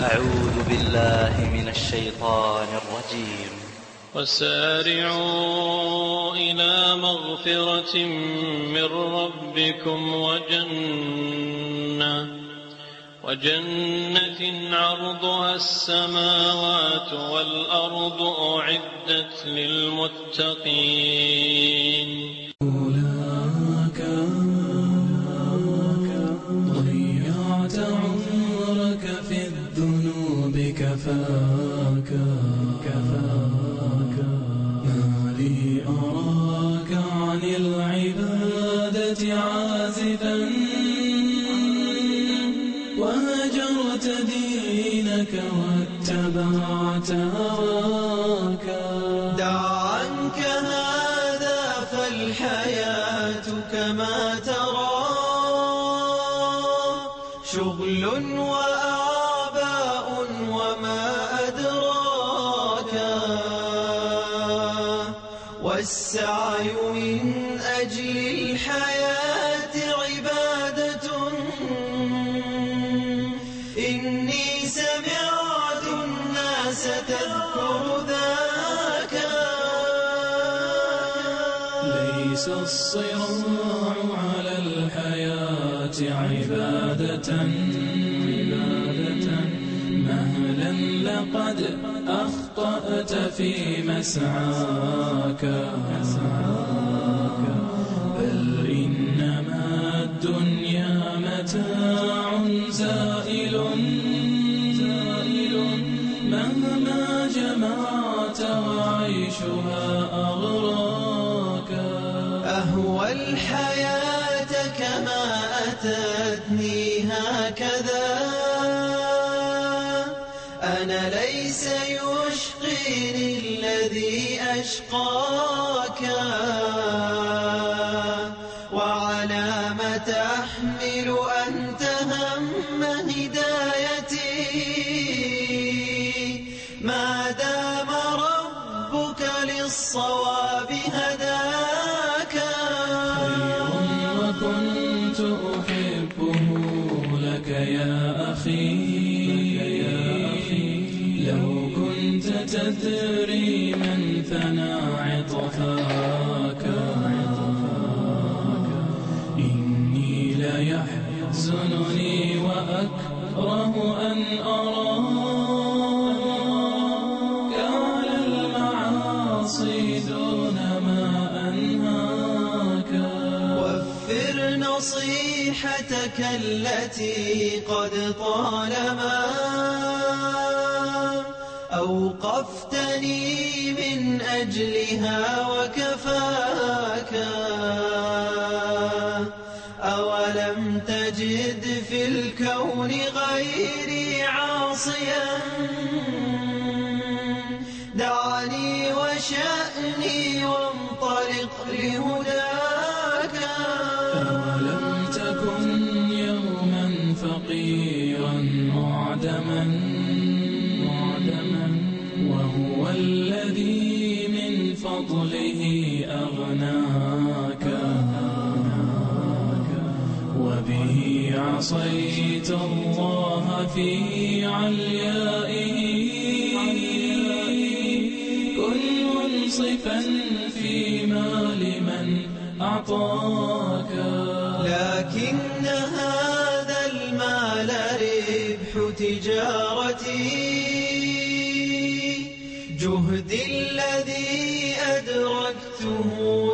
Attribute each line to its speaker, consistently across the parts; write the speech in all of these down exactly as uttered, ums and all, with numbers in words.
Speaker 1: أعوذ بالله من الشيطان الرجيم.
Speaker 2: وسارعوا إلى مغفرة من ربكم وجنة وجنة عرضها السماوات والأرض أعدت للمتقين.
Speaker 3: أولاك ضيعت عمرك في الذنوب كفاك كفاك ما لي أراك عن العبادة عازفا وهجرت دينك واتبعت هواك.
Speaker 4: دع عنك هذا فالحياة كما ترى شغل وأعباء وما أدراك والسعي من أجل الحياة عبادة إني سمعت الناس تذكر ذاك.
Speaker 3: ليس الصراع على الحياة عبادة مهلا لقد أخطأت في مسعاك بل إنما الدنيا متاع زائل مهما جمعت وعيشها أغراك.
Speaker 4: أهوى الحياة كما أتتني هكذا أنا ليس يشقيني الذي أشقاك. وعلى ما تحمل أنت هم هدايتي ما دام ربك للصواب هداك.
Speaker 3: خير وكنت أحبه لك يا أخي لو كنت تدري من ثنى عطفاك. إني ليحزنني وأكره أن أراك على المعاصي دون ما أنهاك.
Speaker 4: وفر نصيحتك التي قد طالما أوقفتني من أجلها وكفاك. أولم تجد في الكون غيري عاصيا دعني وشأني وانطلق لهداك.
Speaker 3: أولم تكن يوما فقيرا معدما وهو الذي من فضله أغناك وبه عصيت الله في عليائه. كن منصفا فيما لمن أعطاك.
Speaker 4: لكن هذا المال ربح تجارتي جهدي الذي أدركته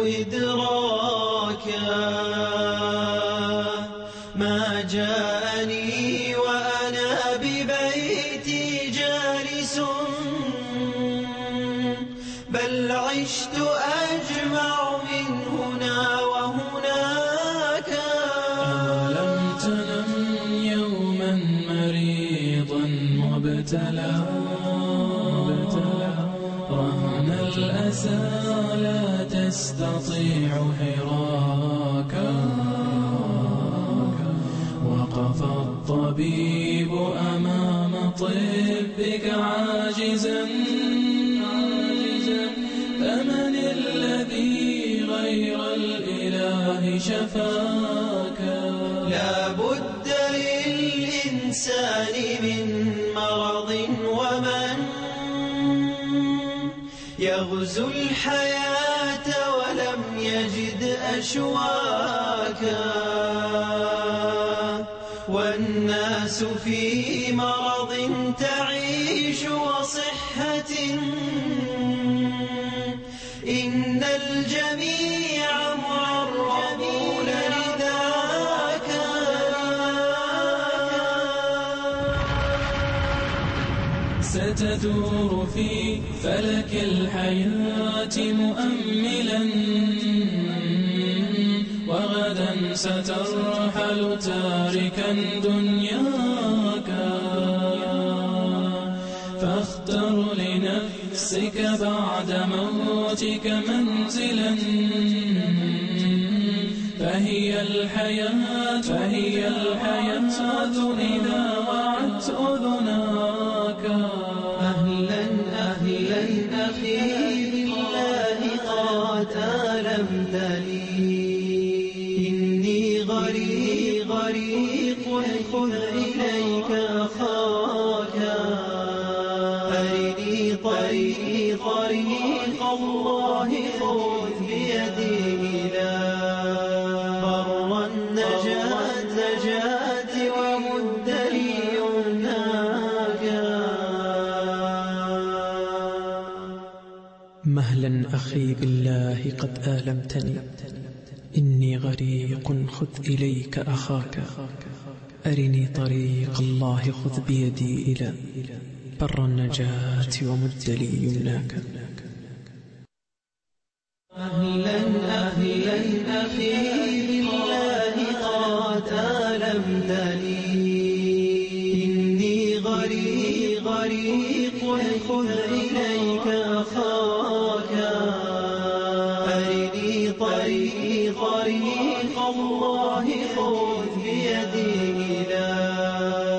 Speaker 4: إدراكا ما جاءني وأنا ببيتي جالس بل عشت أجمع من هنا وهناك.
Speaker 3: أولم تنم يوما مريضا مبتلى رهن الأسى لا تستطيع حراكا وقف الطبيب أمام طبك عاجزا فمن الذي غير الإله شفاك.
Speaker 4: لا بد للإنسان من مرض يغزو الحياة ولم يجد أشواكا، والناس في مرض تعيش وصحة، إن الجميع معرضون لذاك.
Speaker 3: ستدور في فلك الحياة مؤملا، وغدا سترحل تاركا دنياك، فاختر لنفسك بعد موتك منزلا، فهي الحياة فهي الحياة إذا وعت أذناك.
Speaker 4: أهلا أهلا أخي بالله قد آلمتني، إني غريق غريق خذ إليك أخاك، أرني طريق طريق الله خذ بيدي إلى بر النجاة نجاة ومد لي يمناك.
Speaker 5: مهلا أخي بالله قد آلمتني، إني غريق خذ إليك أخاك، أرني طريق الله خذ بيدي إلى بر النجاة ومد لي يمناك.
Speaker 4: أهلا أهلا أخي بالله قد آلمتني، إني غريق غريق خذ إليك أخاك، أرني طريق طريق الله خذ بيدي إلى